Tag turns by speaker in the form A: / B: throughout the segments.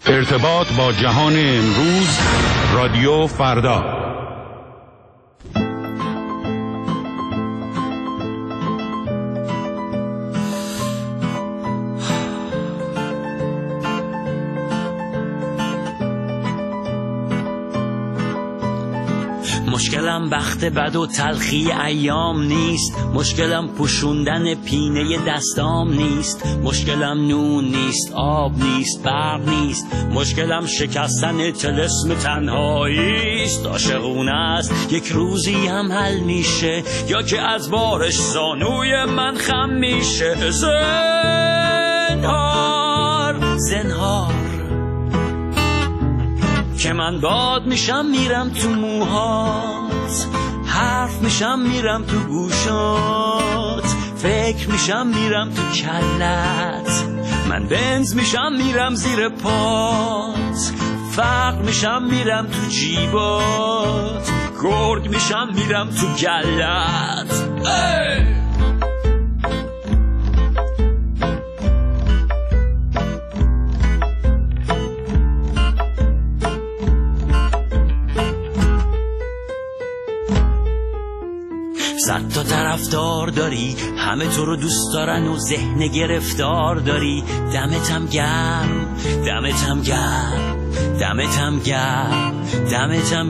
A: ارتباط با جهان امروز، رادیو فردا.
B: مشکلم بخت بد و تلخی ایام نیست، مشکلم پوشوندن پینه دستام نیست، مشکلم نون نیست، آب نیست، برق نیست، مشکلم شکستن طلسم تنهاییست. عاشقونه است یک روزی هم حل میشه، یا که از بارش زانوی من خم میشه. زنهار که من باد میشم میرم تو موهات، حرف میشم میرم تو گوشات، فکر میشم میرم تو کلت، من بنز میشم میرم زیر پات، فقر میشم میرم تو جیبات، گرگ میشم میرم تو گلت. صد تا طرفدار داری، همه تو رو دوست دارن و ذهن گرفتار داری. دمتم گرم، دمتم گرم، دمتم گرم، دمتم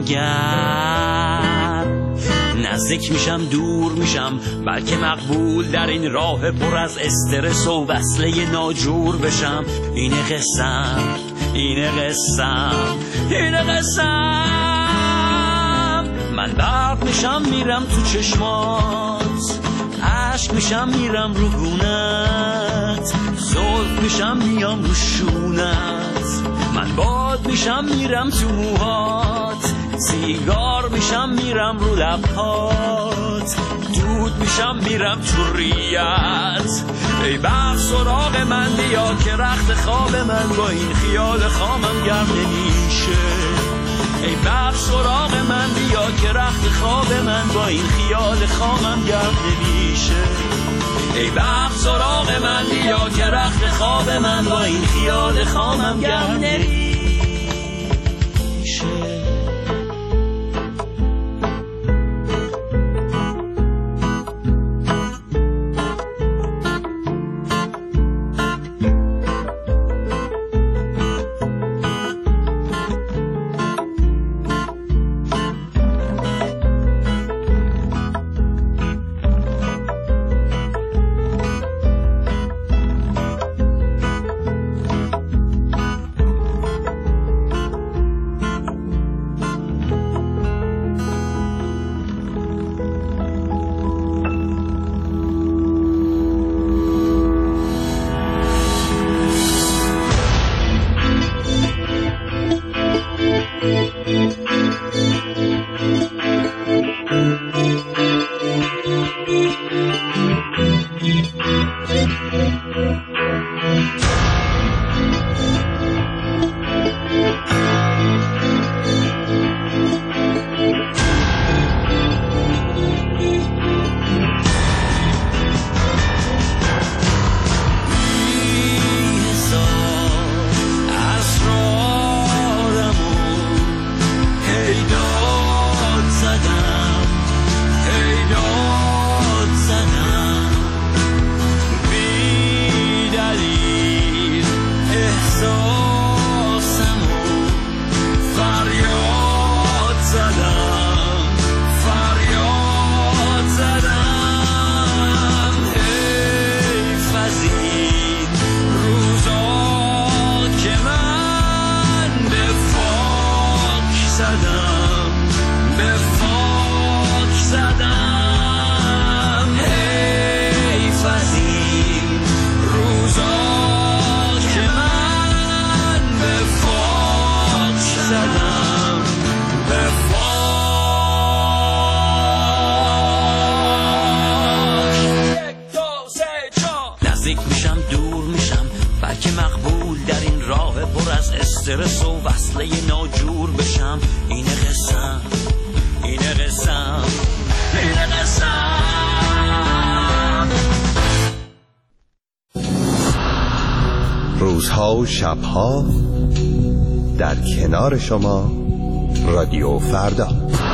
B: گرم. نزدیک میشم دور میشم، بلکه مقبول در این راه پر از استرس و وصله ناجور بشم. اینه قسم، اینه قسم، اینه قسم. من برق میشم میرم تو چشمات، عشق میشم میرم رو گونت، زلف میشم میام رو شونت، من باد میشم میرم تو موهات، سیگار میشم میرم رو لبهات، دود میشم میرم تو ریت. ای برق سراغ من بیا که رخت خواب من با این خیال خامم گرم نمیشه. ای برق سراغ من بیا که رخت خواب من با این خیال خامم گرم نمیشه. ای برق سراغ من بیا که رخت خواب من با این خیال خامم گرم نمیشه. استرس و وصله ناجور بشم. اینه قسم، اینه قسم، اینه قسم.
C: روزها و شبها در کنار شما رادیو فردا.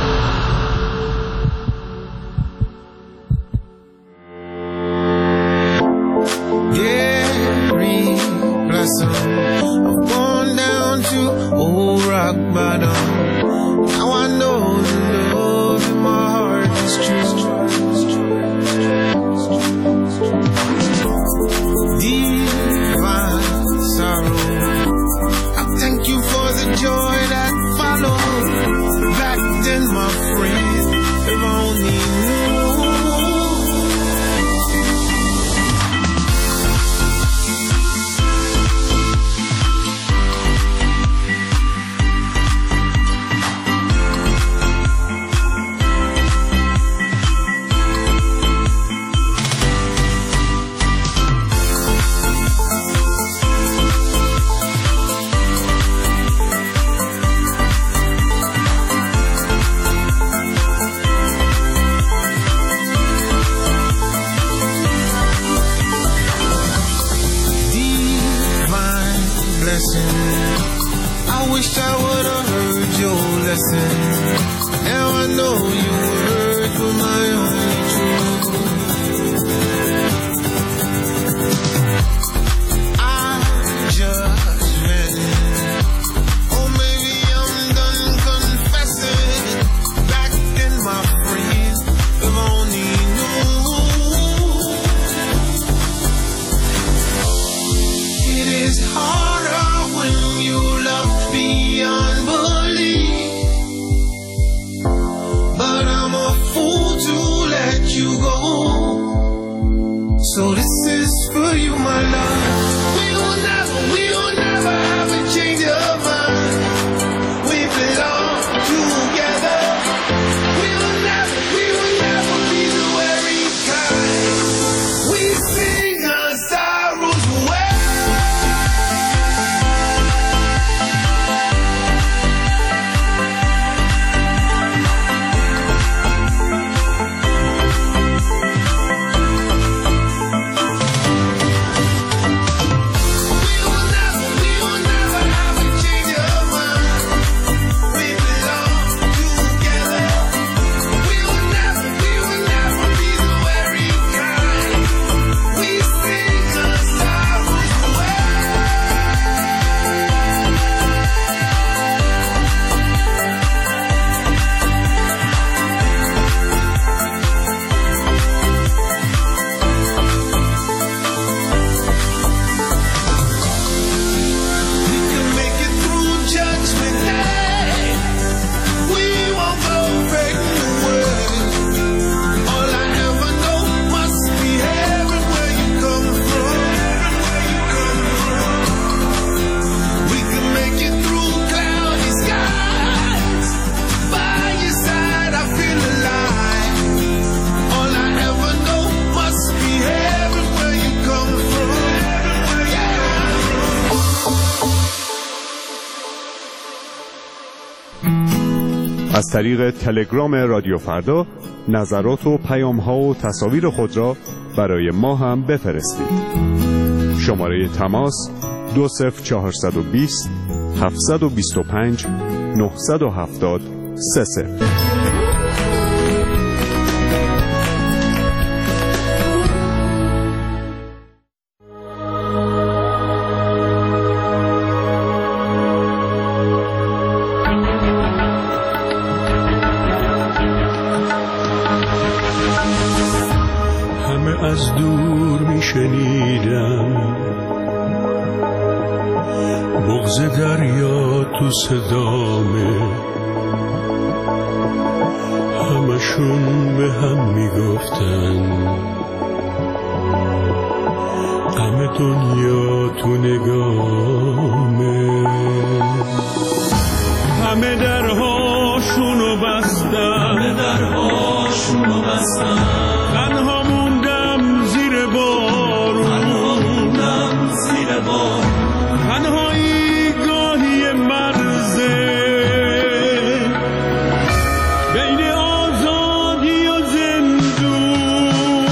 A: از طریق تلگرام رادیو فردا نظرات و پیام‌ها و تصاویر خود را برای ما هم بفرستید. شماره تماس 20420 725 970 30.
D: از دور می شنیدم بغض دریا تو صدامه، همشون به هم می گفتن غم دنیا تو نگامه. همه درهاشونو بستن، تنها موندم زیر بارون، تنهایی گاهی مرزه بین آزادی و زندون.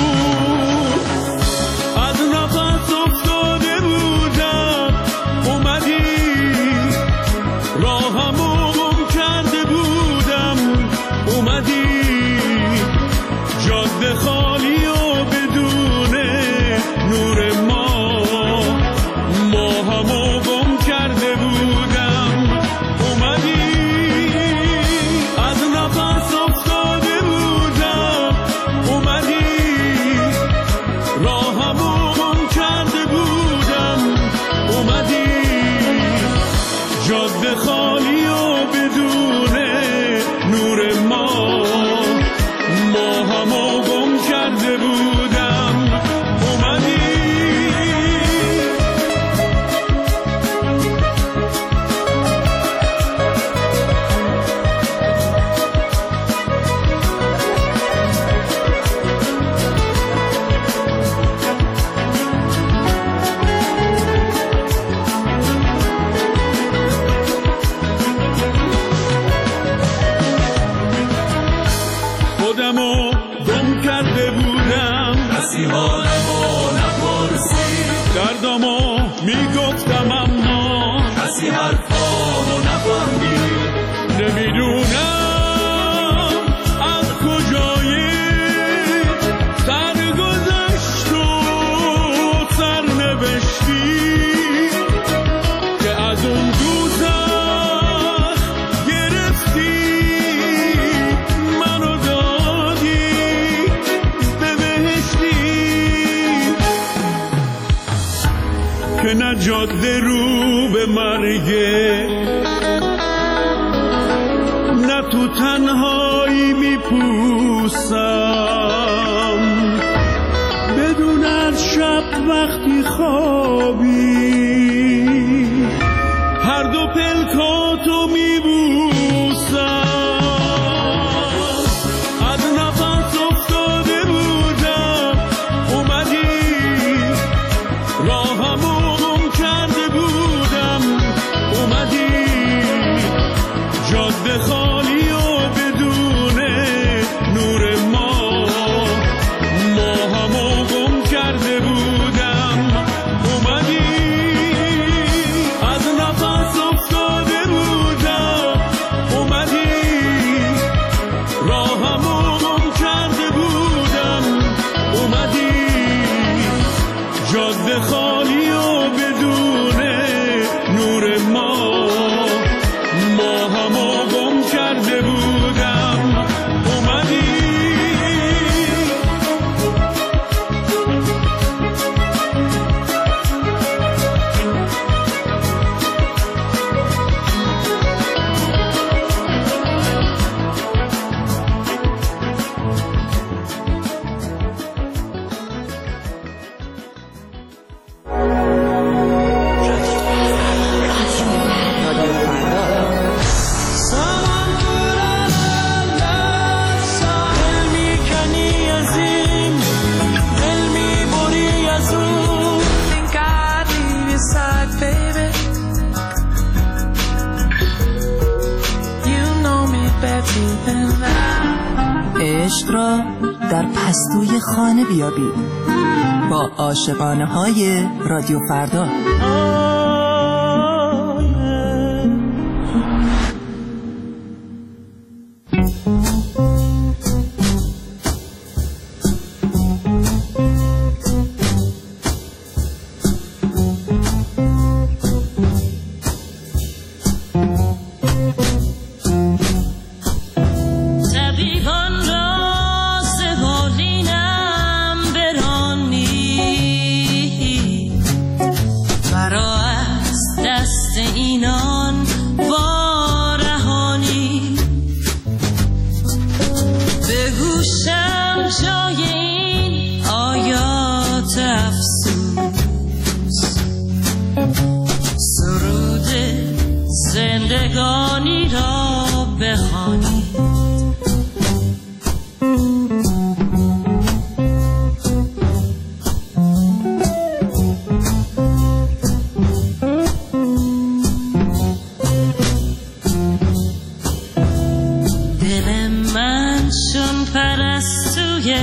D: از نفس افتاده بودم، اومدی مرگه، نه تو تنهایی میپوسم بدون از شب وقتی خوابی هر دو پلکاتو میبوسم. از نفس افتاده بودم اومدی، راهمو گم کرده بودم اومدی، جاده خالی و بدون نور ماهمو گم کرده بودم اومدی. از نفس افتاده بودم اومدی، راهمو گم کرده بودم اومدی، جاده خالی و بدون نور ماهمو گم کرده بودم اومدی.
E: عشق را در پستوی خانه بیابید با عاشقانه های رادیو فردا.
B: زندگانی را بخوانید. دل من چون پرستوی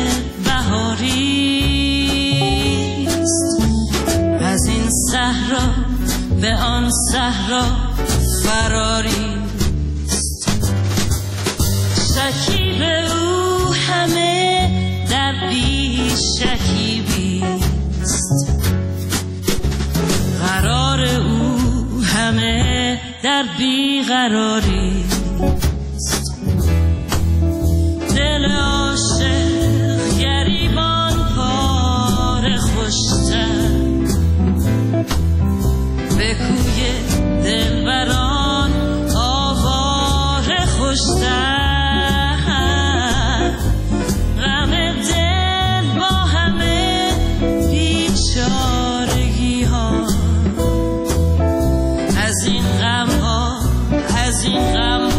B: بهاریست، از این صحرا به آن صحرا فراریست. شکیب او همه در بی شکیبیست، قرار او همه در بی قراریست. دل عاشق گریبان پاره خوشتر، به کوی دلبران آواره خوشتر. غم دل با همه بیچارگی ها، از این غم ها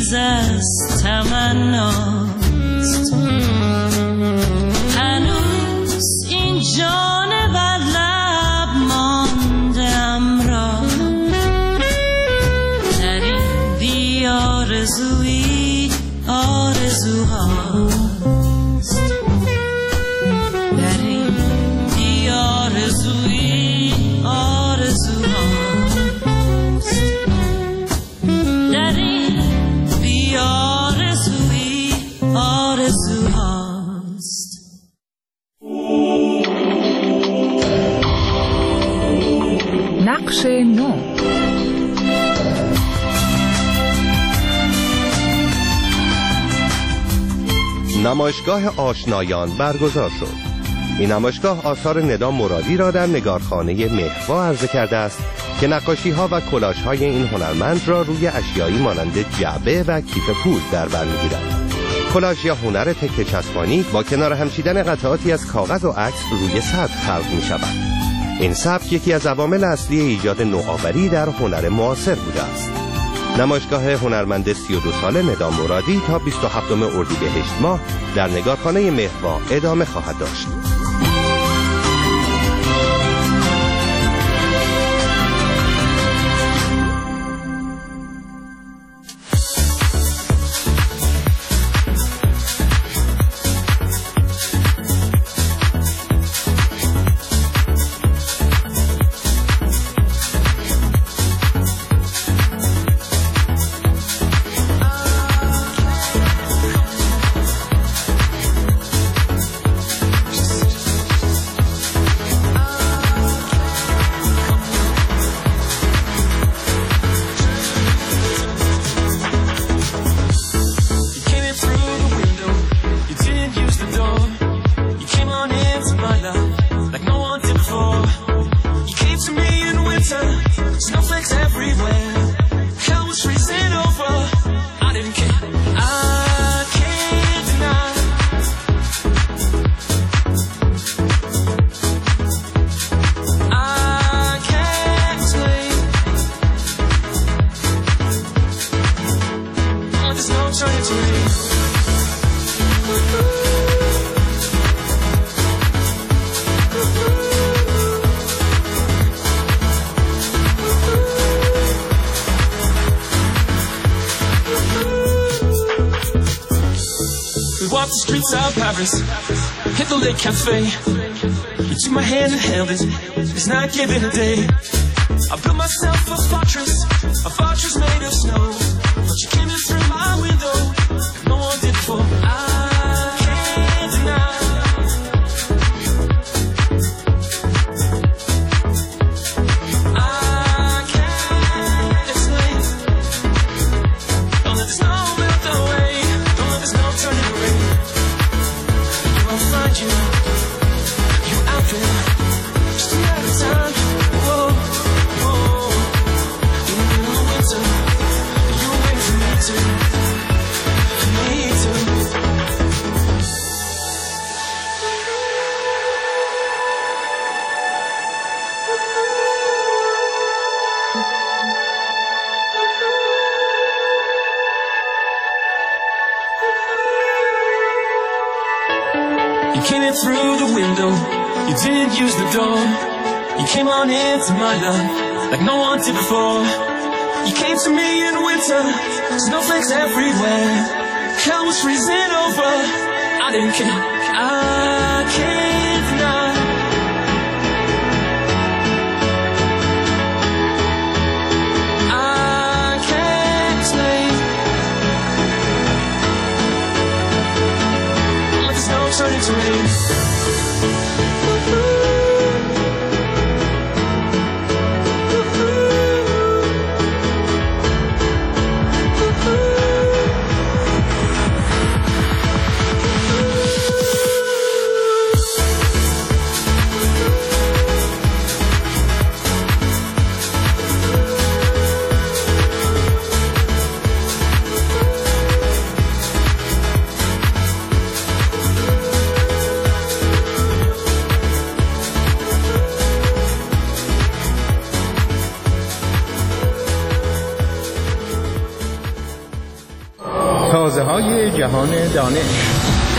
F: چیز از تمناست. هنوز این جان بر لب ماندم را در این بی آرزویی آرزوهاست. در این بی آرزویی آرزوهاست. در این بی آرزویی آرزوهاست.
E: نقش نو.
C: نمایشگاه آشنایان برگزار شد. این نمایشگاه آثار ندا مرادی را در نگارخانه مهروا عرضه کرده است که نقاشی‌ها و کلاژهای این هنرمند را روی اشیایی مانند جعبه و کیف پول در بر می‌گیرد. کلاژ یا هنر تکه چسبانی با کنار هم چیدن قطعاتی از کاغذ و عکس روی سطح خلق می‌شود. این سبک یکی از عوامل اصلی ایجاد نوآوری در هنر معاصر بوده است. نمایشگاه هنرمند 32 ساله ندا مرادی تا 27 اردیبهشت ماه در نگارخانه مهروا ادامه خواهد داشت.
G: Walked the streets of Paris, hit the Lake Cafe. You took my hand and held it, it's not giving a day. I built myself a fortress made of snow. But you came in through my window, no one did before. I can't deny. I can't explain. Don't let the snow melt away. Don't let the snow turn it away. I'll find you, you out there, just a matter of time. Whoa, whoa. In the winter, you wait for me to, me to. You came in through the window, you didn't use the door. You came on into my life like no one did before. You came to me in winter, snowflakes everywhere. Hell was freezing over, I didn't care. I can't deny. I can't explain. Let the snow turn into rain.
H: تازه‌های جهان دانش.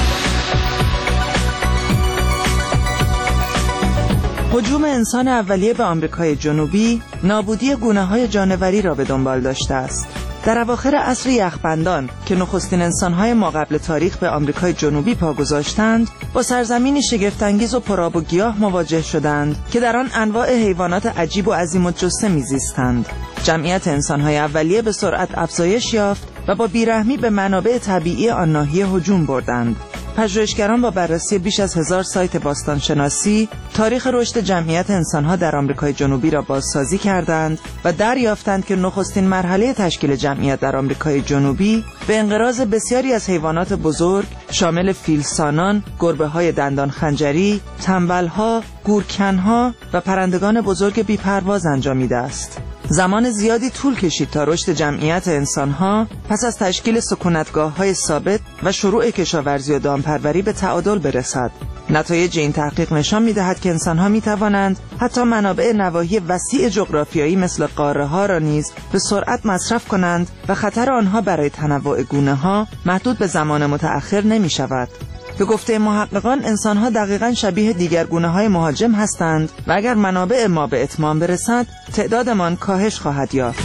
I: هجوم انسان اولیه به آمریکای جنوبی نابودی گونه‌های جانوری را به دنبال داشته است. در اواخر عصر یخبندان که نخستین انسان‌های ماقبل تاریخ به آمریکای جنوبی پا گذاشتند، با سرزمینی شگفت‌انگیز و پرآب و گیاه مواجه شدند که در آن انواع حیوانات عجیب و عظیم الجثه می‌زیستند. جمعیت انسان‌های اولیه به سرعت افزایش یافت و با بیرحمی به منابع طبیعی آن ناحیه هجوم بردند. پژوهشگران با بررسی بیش از 1000 سایت باستانشناسی تاریخ رشد جمعیت انسان‌ها در آمریکای جنوبی را بازسازی کردند و دریافتند که نخستین مرحله تشکیل جمعیت در آمریکای جنوبی به انقراض بسیاری از حیوانات بزرگ شامل فیلسانان، گربه‌های دندان خنجری، تنبل‌ها، گورکن‌ها و پرندگان بزرگ بی‌پرواز انجامیده است. زمان زیادی طول کشید تا رشد جمعیت انسان‌ها پس از تشکیل سکونتگاه‌های ثابت و شروع کشاورزی و دامپروری به تعادل برسد. نتایج این تحقیق نشان می‌دهد که انسان‌ها می‌توانند حتی منابع نواحی وسیع جغرافیایی مثل قاره‌ها را نیز به سرعت مصرف کنند و خطر آنها برای تنوع گونه‌ها محدود به زمان متأخر نمی‌شود. به گفته محققان انسان‌ها دقیقاً شبیه دیگر گونه‌های مهاجم هستند و اگر منابع ما به اتمام برسد تعدادمان کاهش خواهد یافت.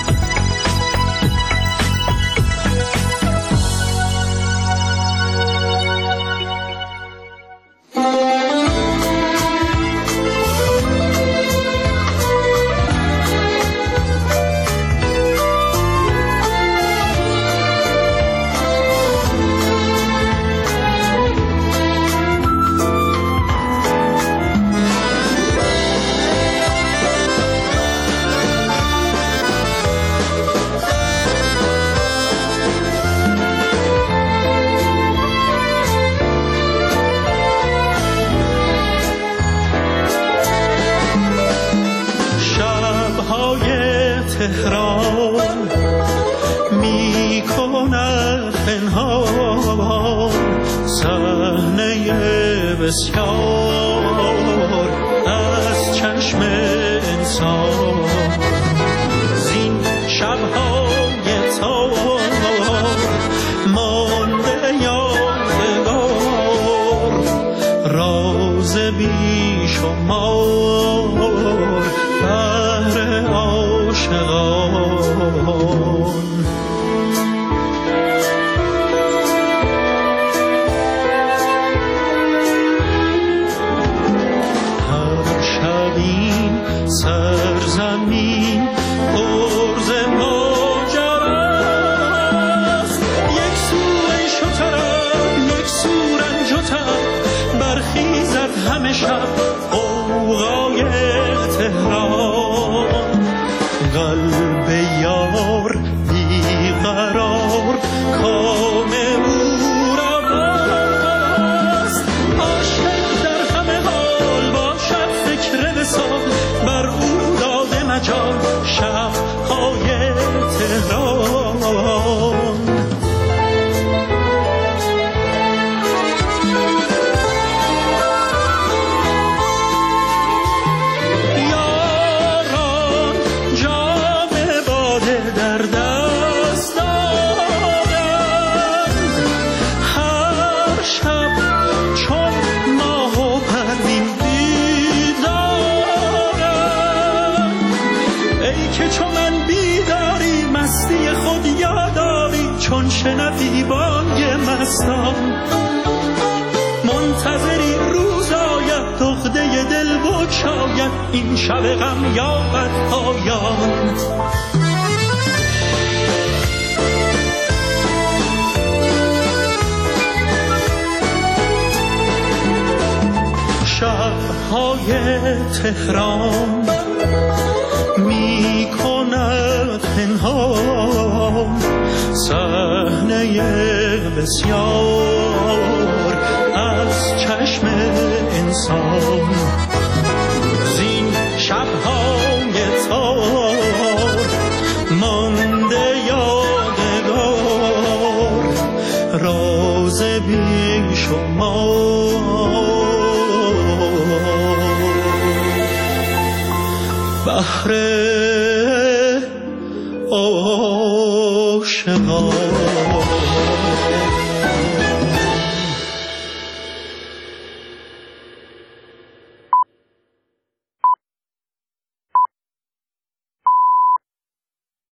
D: تهران می کند پنهان صحنه بسیار از چشم انسان. زین شب‌های تار مانده یادگار راز بی شمار بهر عاشقان. هر شب این سرزمین پرز ماجراست. یک سو عیش و طرب یک سو رنج و تب برخیزد همه شب غوغای تهران. قلب یار بیقرار کام او را بست. عاشق در همه حال باشد فکر وصال بر او داده مجال شب‌های تهران. چون شنوی بانگ مستان منتظری روز آید دغده دل بگشاید این شب غم یابد پایان. شب‌های تهران می کند پنهان صحنه بسیار از چشم انسان. زین شب‌های تار مانده یادگار راز بی شمار بهر عاشقان. عاشقان